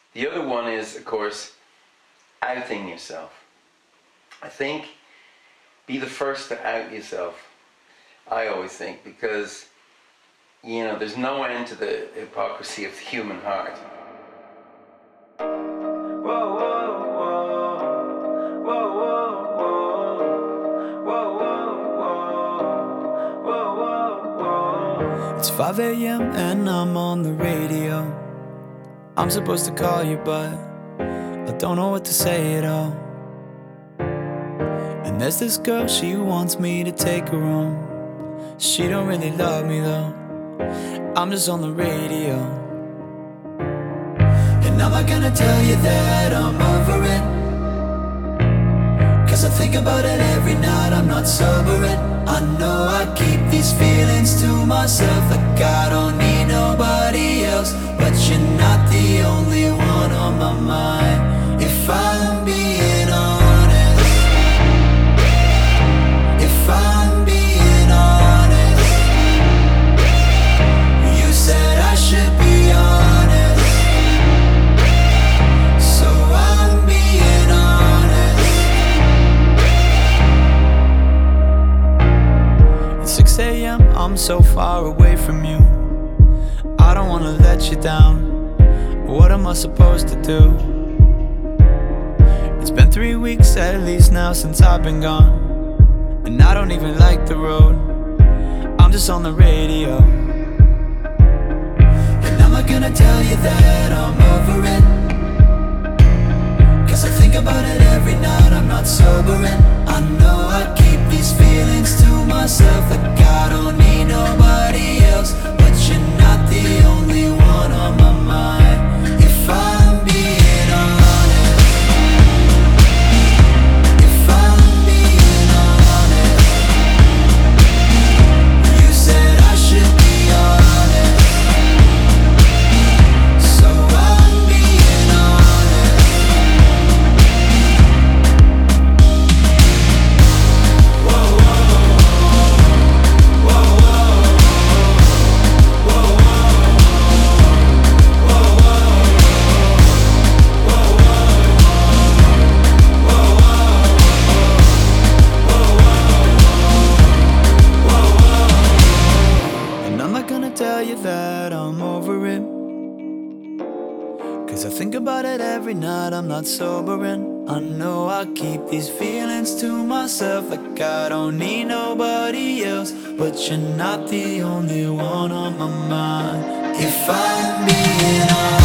The other one is, of course, outing yourself. I think be the first to out yourself. I always think, because there's no end to the hypocrisy of the human heart. It's 5 a.m. and I'm on the radio. I'm supposed to call you, but I don't know what to say at all. And there's this girl, she wants me to take her home. She don't really love me though. I'm just on the radio. And I'm not gonna tell you that I'm over it, 'cause I think about it every night, I'm not sobering. I know I keep these feelings to myself, like I don't need nobody else. But you're not the only one on my mind, if I'm being honest. If I'm being honest, you said I should be honest, so I'm being honest. At 6 a.m. I'm so far away from you, I don't wanna let you down. What am I supposed to do? It's been 3 weeks at least now since I've been gone, and I don't even like the road. I'm just on the radio. And I'm not gonna tell you that I'm over it, 'cause I think about it every night, I'm not sobering. I know I keep these feelings to myself, like I don't need nobody else. But you're not the only one on my mind, if I'm being honest. If I'm being honest, you said I should be honest, so I'm being honest. Whoa, whoa, whoa, whoa, whoa, and I'm not gonna tell you that I'm over it, 'cause I think about it every night, I'm not sobering. I know I keep these feelings to myself, like I don't need nobody else. But you're not the only one on my mind, if I'm being honest.